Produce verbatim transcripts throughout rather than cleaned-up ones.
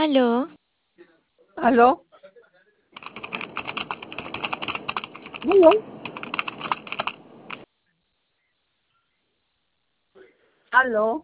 Aló, ¿Aló? ¿Aló? ¿Aló?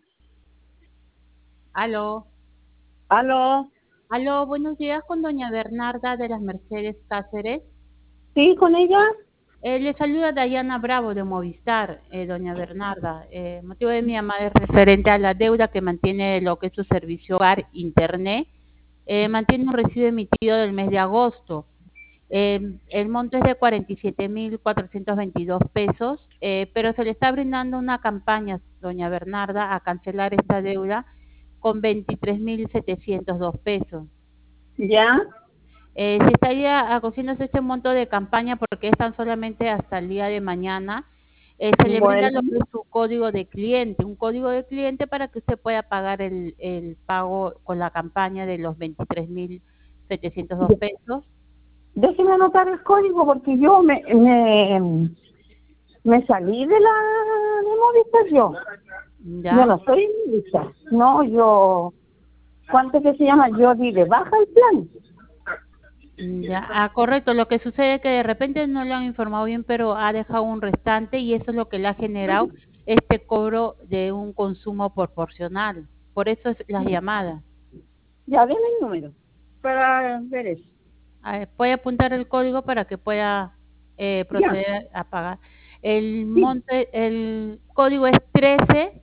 Aló, ¿Aló? aló, buenos días con doña Bernarda de las Mercedes Cáceres. ¿Sí, con ella? Eh, le saluda Dayana Bravo de Movistar, eh, doña Bernarda. Eh, el motivo de mi llamada es referente a la deuda que mantiene lo que es su servicio hogar, internet. Eh, mantiene un recibo emitido del mes de agosto. Eh, el monto es de cuarenta y siete mil cuatrocientos veintidós pesos, eh, pero se le está brindando una campaña, doña Bernarda, a cancelar esta deuda con veintitrés mil setecientos dos pesos. ¿Ya? Eh, se estaría haciéndose este monto de campaña porque es tan solamente hasta el día de mañana. Eh, se le brinda Bueno, lo que es su código de cliente, un código de cliente para que usted pueda pagar el, el pago con la campaña de los veintitrés mil setecientos dos de- pesos. déjeme anotar el código porque yo me, me, me salí de la de Movistar yo. Yo no ¿Ya? estoy en Movistar. No, yo... ¿Cuánto que se llama? Yo di de baja el plan. Ya, ah, correcto. Lo que sucede es que de repente no lo han informado bien, pero ha dejado un restante y eso es lo que le ha generado este cobro de un consumo proporcional. Por eso es las llamadas. Ya, deme el número para ver eso. A ver, puede apuntar el código para que pueda eh, Ya, proceder a pagar. El sí. monte, el código es trece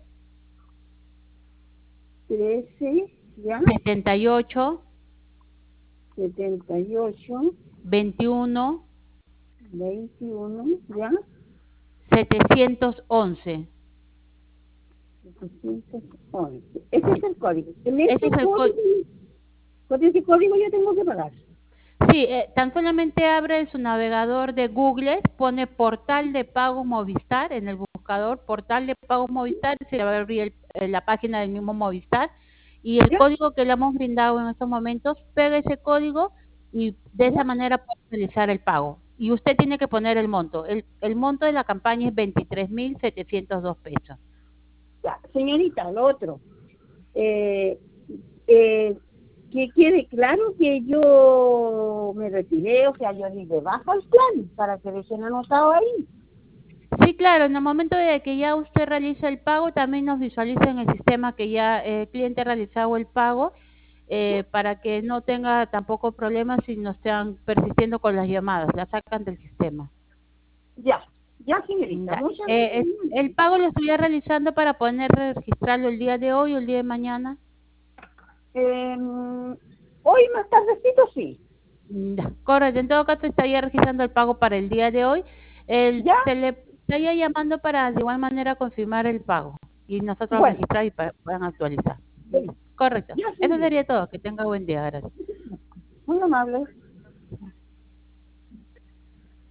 Trece, ya. setenta y ocho Setenta y ocho, veintiuno veintiuno, ya. setecientos once. setecientos once. Ese es el código. En Ese este es el código, código. con ese código yo tengo que pagar. Sí, eh, tan solamente abre su navegador de Google, pone portal de pago Movistar en el buscador, portal de pago Movistar, se le va a abrir el- eh, la página del mismo Movistar y el ¿Ya? código que le hemos brindado en estos momentos, pega ese código y de esa ¿Ya? manera puede realizar el pago. Y usted tiene que poner el monto. El, el monto de la campaña es veintitrés mil setecientos dos pesos. Ya. Señorita, lo otro. Eh, eh, que quede claro que yo me retiré, o sea, yo di de baja el plan para que dejen anotado ahí. Sí, claro, en el momento de que ya usted realiza el pago, también nos visualiza en el sistema que ya eh, el cliente ha realizado el pago, eh, para que no tenga tampoco problemas si no están persistiendo con las llamadas, la sacan del sistema. Ya. Ya, señorita. Ya. Muchas Eh, es- gracias. el pago lo estuviera realizando para poder registrarlo el día de hoy o el día de mañana. Eh, hoy más tardecito sí. Ya, correcto, en todo caso estaría registrando el pago para el día de hoy. El, ¿Ya? se le estaría llamando para de igual manera confirmar el pago y nosotros Bueno. registrar y pa- puedan actualizar. Ya, correcto, Ya, eso señorita. sería todo. Que tenga buen día, gracias. Muy amable.